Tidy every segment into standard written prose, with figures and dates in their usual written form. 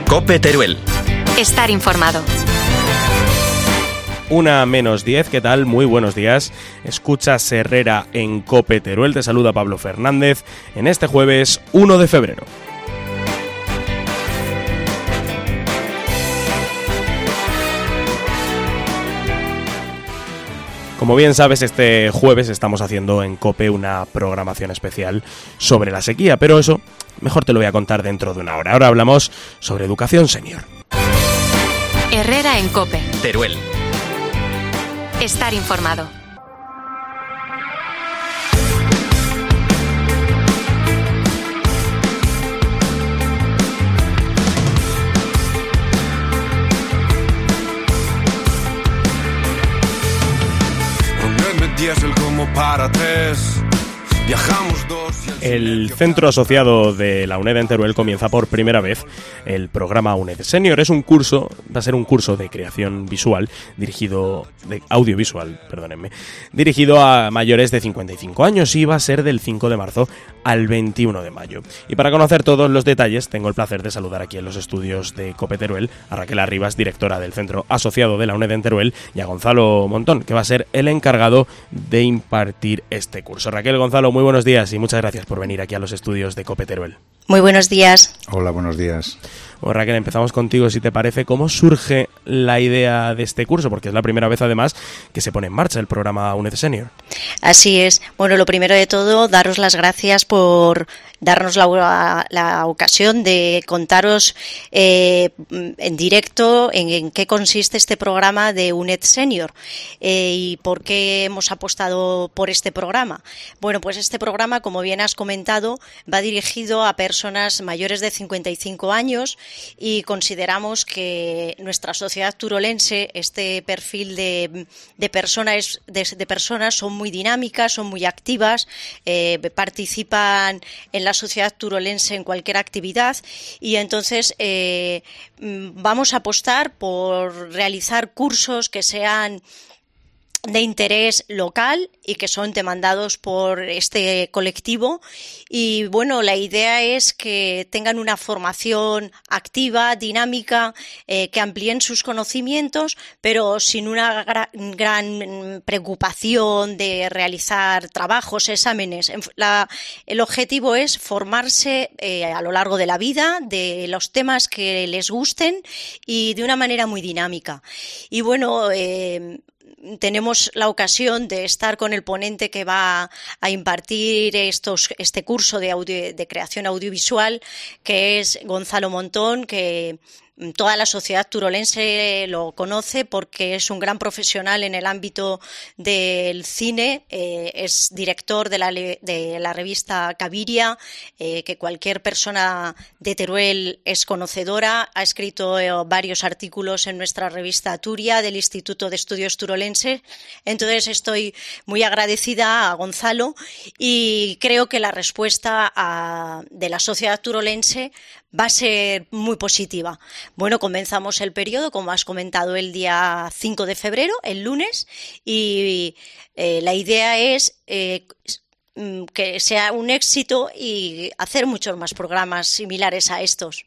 COPE Teruel. Estar informado. 1:10, ¿qué tal? Muy buenos días. Escuchas Herrera en COPE Teruel. Te saluda Pablo Fernández en este jueves 1 de febrero. Como bien sabes, este jueves estamos haciendo en COPE una programación especial sobre la sequía, pero eso mejor te lo voy a contar dentro de una hora. Ahora hablamos sobre educación senior. Herrera en COPE Teruel. Estar informado. Diésel como para tres. Viajamos dos. El centro asociado de la UNED en Teruel comienza por primera vez el programa UNED Senior. Es un curso, va a ser un curso de creación visual, dirigido a mayores de 55 años y va a ser del 5 de marzo al 21 de mayo. Y para conocer todos los detalles, tengo el placer de saludar aquí en los estudios de COPE Teruel a Raquel Arribas, directora del centro asociado de la UNED en Teruel, y a Gonzalo Montón, que va a ser el encargado de impartir este curso. Raquel, Gonzalo, muy buenos días y muchas gracias por venir aquí a los estudios de COPE Teruel. Muy buenos días. Hola, buenos días. Bueno, Raquel, empezamos contigo, si te parece. ¿Cómo surge la idea de este curso? Porque es la primera vez, además, que se pone en marcha el programa UNED Senior. Así es. Bueno, lo primero de todo, daros las gracias por darnos la ocasión de contaros en directo en qué consiste este programa de UNED Senior y por qué hemos apostado por este programa. Bueno, pues este programa, como bien has comentado, va dirigido a personas mayores de 55 años y consideramos que nuestra sociedad turolense, este perfil de personas son muy dinámicas, son muy activas, participan en la sociedad turolense en cualquier actividad y entonces vamos a apostar por realizar cursos que sean de interés local y que son demandados por este colectivo y bueno, la idea es que tengan una formación activa, dinámica, que amplíen sus conocimientos, pero sin una gran preocupación de realizar trabajos, exámenes. El objetivo es formarse a lo largo de la vida de los temas que les gusten y de una manera muy dinámica. Y bueno, tenemos la ocasión de estar con el ponente que va a impartir este curso de creación audiovisual, que es Gonzalo Montón, que toda la sociedad turolense lo conoce porque es un gran profesional en el ámbito del cine, es director de la revista Caviria, que cualquier persona de Teruel es conocedora, ha escrito varios artículos en nuestra revista Turia del Instituto de Estudios Turolense. Entonces estoy muy agradecida a Gonzalo y creo que la respuesta de la sociedad turolense va a ser muy positiva. Bueno, comenzamos el periodo, como has comentado, el día 5 de febrero, el lunes, y la idea es que sea un éxito y hacer muchos más programas similares a estos.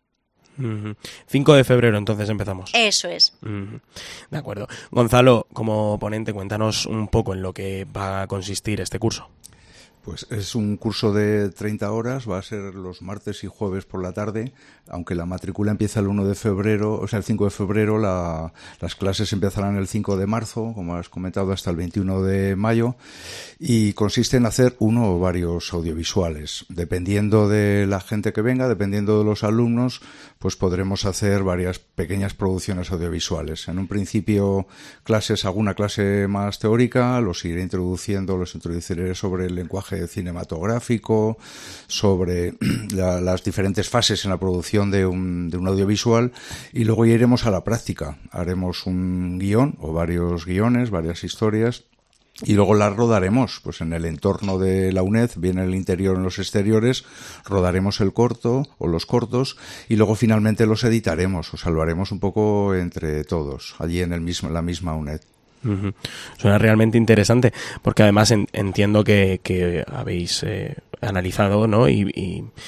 5 de febrero, entonces empezamos. Eso es. De acuerdo. Gonzalo, como ponente, cuéntanos un poco en lo que va a consistir este curso. Pues es un curso de 30 horas, va a ser los martes y jueves por la tarde, aunque la matrícula empieza el 1 de febrero, o sea, el 5 de febrero, las clases empezarán el 5 de marzo, como has comentado, hasta el 21 de mayo, y consiste en hacer uno o varios audiovisuales. Dependiendo de la gente que venga, dependiendo de los alumnos, pues podremos hacer varias pequeñas producciones audiovisuales. En un principio, alguna clase más teórica, los introduciré sobre el lenguaje cinematográfico, sobre las diferentes fases en la producción de un audiovisual, y luego ya iremos a la práctica. Haremos un guión o varios guiones, varias historias, y luego las rodaremos pues en el entorno de la UNED, bien en el interior o en los exteriores. Rodaremos el corto o los cortos y luego finalmente los editaremos, o sea, lo haremos un poco entre todos allí en la misma UNED. Suena realmente interesante, porque además entiendo que habéis analizado, ¿no? y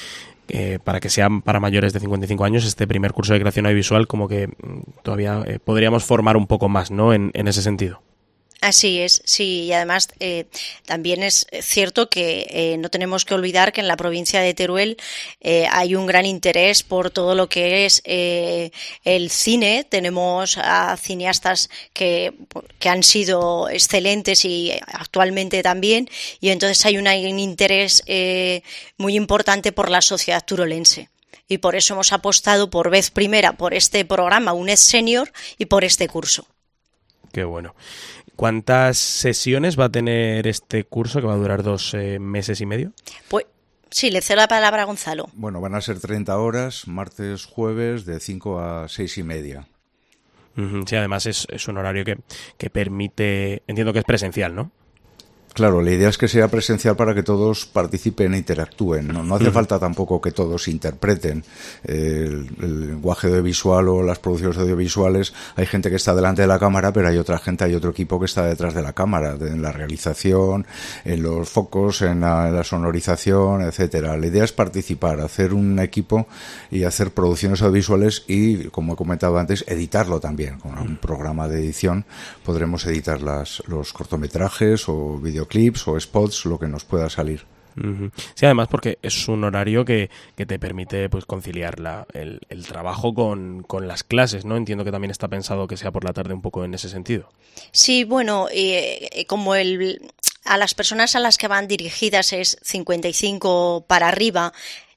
para que sean para mayores de 55 años, este primer curso de creación audiovisual, como que todavía podríamos formar un poco más, ¿no? En ese sentido. Así es, sí, y además también es cierto que no tenemos que olvidar que en la provincia de Teruel hay un gran interés por todo lo que es el cine. Tenemos a cineastas que han sido excelentes y actualmente también, y entonces hay un interés muy importante por la sociedad turolense. Y por eso hemos apostado por vez primera por este programa UNED Senior y por este curso. Qué bueno. ¿Cuántas sesiones va a tener este curso, que va a durar 2 meses y medio? Pues sí, le cedo la palabra a Gonzalo. Bueno, van a ser 30 horas, martes, jueves, de 5 a 6 y media. Sí, además es un horario que permite, entiendo que es presencial, ¿no? Claro, la idea es que sea presencial para que todos participen e interactúen. No hace falta tampoco que todos interpreten el lenguaje audiovisual o las producciones audiovisuales. Hay gente que está delante de la cámara, pero hay otra gente, hay otro equipo que está detrás de la cámara, en la realización, en los focos, en la sonorización, etcétera. La idea es participar, hacer un equipo y hacer producciones audiovisuales y, como he comentado antes, editarlo también. Con un programa de edición podremos editar los cortometrajes o videoclips o spots, lo que nos pueda salir. Sí, además porque es un horario que te permite pues conciliar el trabajo con las clases, ¿no? Entiendo que también está pensado que sea por la tarde un poco en ese sentido. Sí, bueno, como a las personas a las que van dirigidas es 55 para arriba,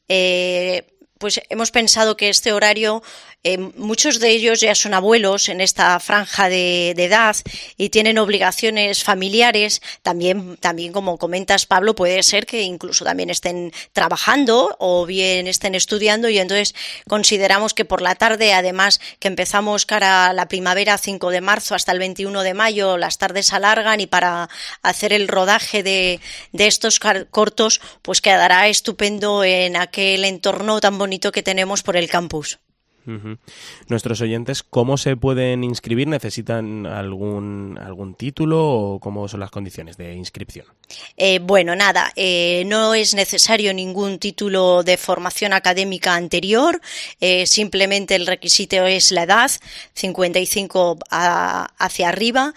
pues hemos pensado que este horario, muchos de ellos ya son abuelos en esta franja de edad y tienen obligaciones familiares. También como comentas, Pablo, puede ser que incluso también estén trabajando o bien estén estudiando, y entonces consideramos que por la tarde, además que empezamos cara a la primavera, 5 de marzo hasta el 21 de mayo, las tardes se alargan, y para hacer el rodaje de estos cortos pues quedará estupendo en aquel entorno tan bonito que tenemos por el campus. Nuestros oyentes, ¿cómo se pueden inscribir? ¿Necesitan algún título o cómo son las condiciones de inscripción? Bueno, nada, no es necesario ningún título de formación académica anterior, simplemente el requisito es la edad, 55 hacia arriba,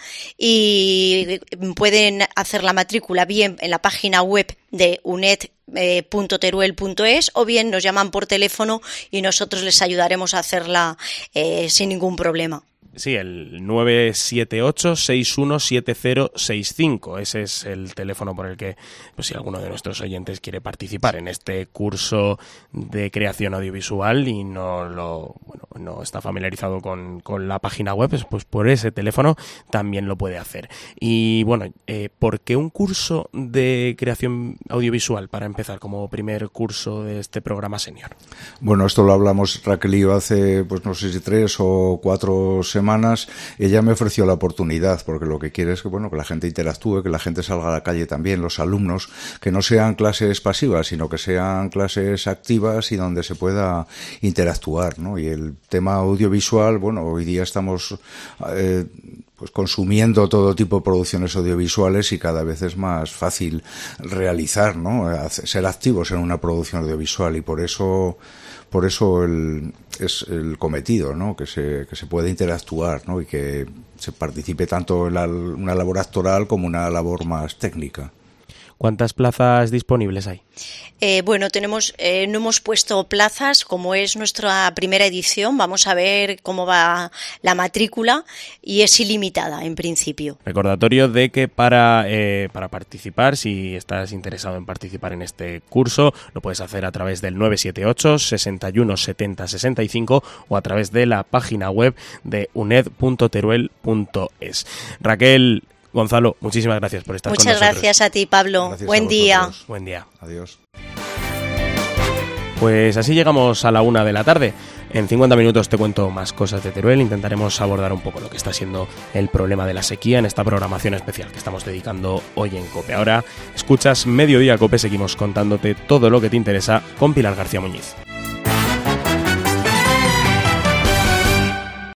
y pueden hacer la matrícula bien en la página web de uned.teruel.es o bien nos llaman por teléfono y nosotros les ayudaremos a hacerla sin ningún problema. Sí, el 978-617065. Ese es el teléfono por el que, pues si alguno de nuestros oyentes quiere participar en este curso de creación audiovisual y no está familiarizado con la página web, pues por ese teléfono también lo puede hacer. Y bueno, ¿por qué un curso de creación audiovisual para empezar como primer curso de este programa senior? Bueno, esto lo hablamos Raquel y yo hace, pues no sé si 3 o 4 semanas. Ella me ofreció la oportunidad, porque lo que quiere es que la gente interactúe, que la gente salga a la calle también, los alumnos, que no sean clases pasivas, sino que sean clases activas y donde se pueda interactuar, ¿no? Y el tema audiovisual, hoy día estamos pues consumiendo todo tipo de producciones audiovisuales y cada vez es más fácil realizar, ¿no? Ser activos en una producción audiovisual, y por eso es el cometido, ¿no? Que se pueda interactuar, ¿no? Y que se participe tanto en una labor actoral como una labor más técnica. ¿Cuántas plazas disponibles hay? Bueno, no hemos puesto plazas, como es nuestra primera edición. Vamos a ver cómo va la matrícula y es ilimitada en principio. Recordatorio de que para participar, si estás interesado en participar en este curso, lo puedes hacer a través del 978 61 70 65 o a través de la página web de uned.teruel.es. Raquel, Gonzalo, muchísimas gracias por estar con nosotros. Muchas gracias a ti, Pablo. Gracias. Buen día. Buen día. Adiós. Pues así llegamos a la 1 de la tarde. En 50 minutos te cuento más cosas de Teruel. Intentaremos abordar un poco lo que está siendo el problema de la sequía en esta programación especial que estamos dedicando hoy en COPE. Ahora escuchas Mediodía COPE, seguimos contándote todo lo que te interesa con Pilar García Muñiz.